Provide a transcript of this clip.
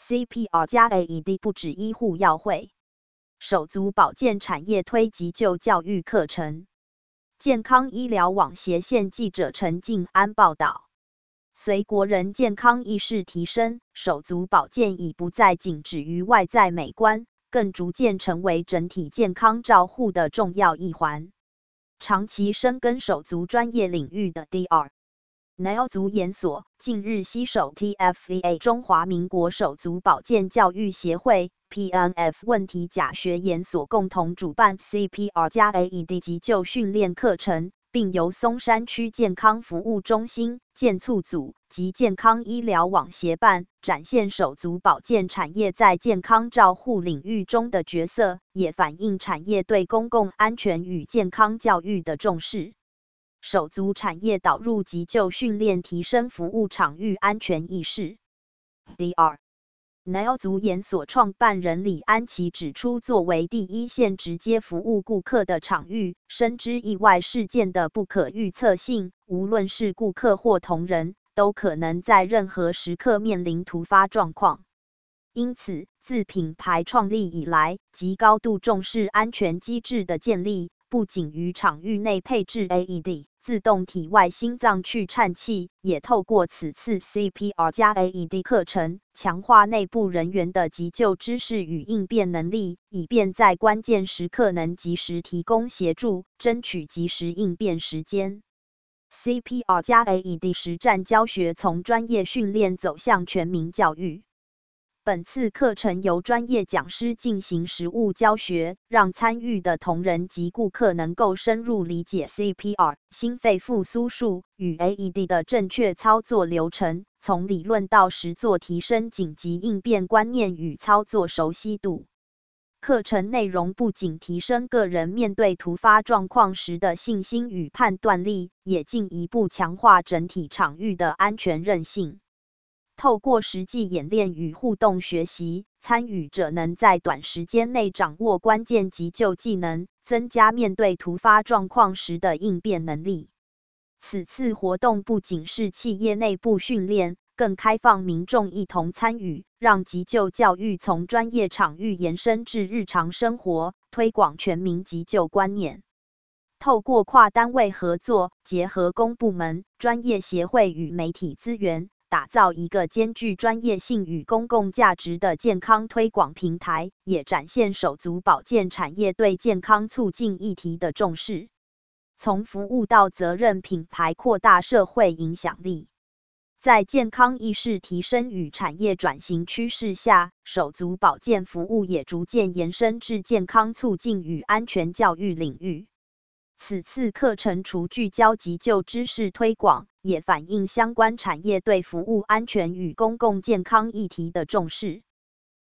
CPR 加 AED 不止医护要会。手足保健产业推急救教育课程。健康医疗网斜线记者陈静安报道。随国人健康意识提升，手足保健已不再仅止于外在美观，更逐渐成为整体健康照护的重要一环。长期深耕手足专业领域的 Dr. Nail 足研所近日携手 TFVA 中华民国手足保健教育协会 PNF 问题假学研所共同主办 CPR 加 AED 急救训练课程，并由松山区健康服务中心、健促组及健康医疗网协办，展现手足保健产业在健康照护领域中的角色，也反映产业对公共安全与健康教育的重视。手足产业导入急救训练，提升服务场域安全意识。Dr. Nail 足研所创办人李安琪指出，作为第一线直接服务顾客的场域，深知意外事件的不可预测性，无论是顾客或同仁，都可能在任何时刻面临突发状况。因此，自品牌创立以来，即高度重视安全机制的建立，不仅于场域内配置 AED。自动体外心脏去颤器，也透过此次 CPR 加 AED 课程，强化内部人员的急救知识与应变能力，以便在关键时刻能及时提供协助，争取及时应变时间。CPR 加 AED 实战教学从专业训练走向全民教育。本次课程由专业讲师进行实务教学，让参与的同仁及顾客能够深入理解 CPR 心肺复苏术与 AED 的正确操作流程，从理论到实作提升紧急应变观念与操作熟悉度。课程内容不仅提升个人面对突发状况时的信心与判断力，也进一步强化整体场域的安全韧性。透过实际演练与互动学习，参与者能在短时间内掌握关键急救技能，增加面对突发状况时的应变能力。此次活动不仅是企业内部训练，更开放民众一同参与，让急救教育从专业场域延伸至日常生活，推广全民急救观念。透过跨单位合作，结合公部门、专业协会与媒体资源，打造一个兼具专业性与公共价值的健康推广平台，也展现手足保健产业对健康促进议题的重视。从服务到责任品牌，扩大社会影响力。在健康意识提升与产业转型趋势下，手足保健服务也逐渐延伸至健康促进与安全教育领域。此次课程除聚焦急救知识推广，也反映相关产业对服务安全与公共健康议题的重视。